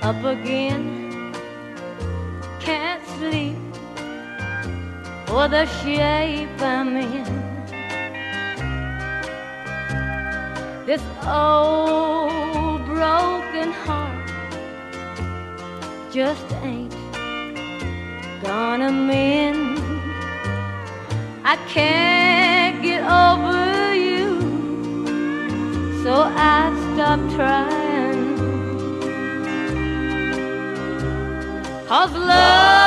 up again. Can't sleep for the shape I'm in. This old broken heart just ain't gonna mend. I can't get over you, so I stopped trying. 'Cause love